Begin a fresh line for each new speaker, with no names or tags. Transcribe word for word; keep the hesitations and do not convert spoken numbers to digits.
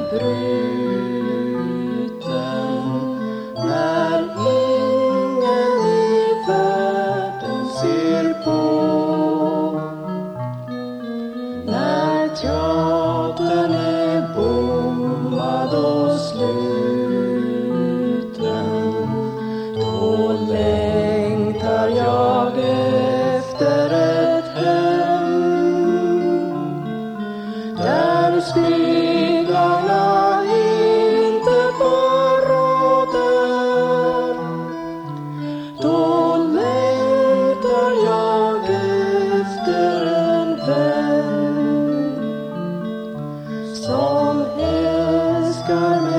bruten, när ingen i världen ser på, när teatern är bommad och sluten, då längtar jag efter ett hem där speglarna inte bara där. Då längtar jag efter en vän som älskar mig.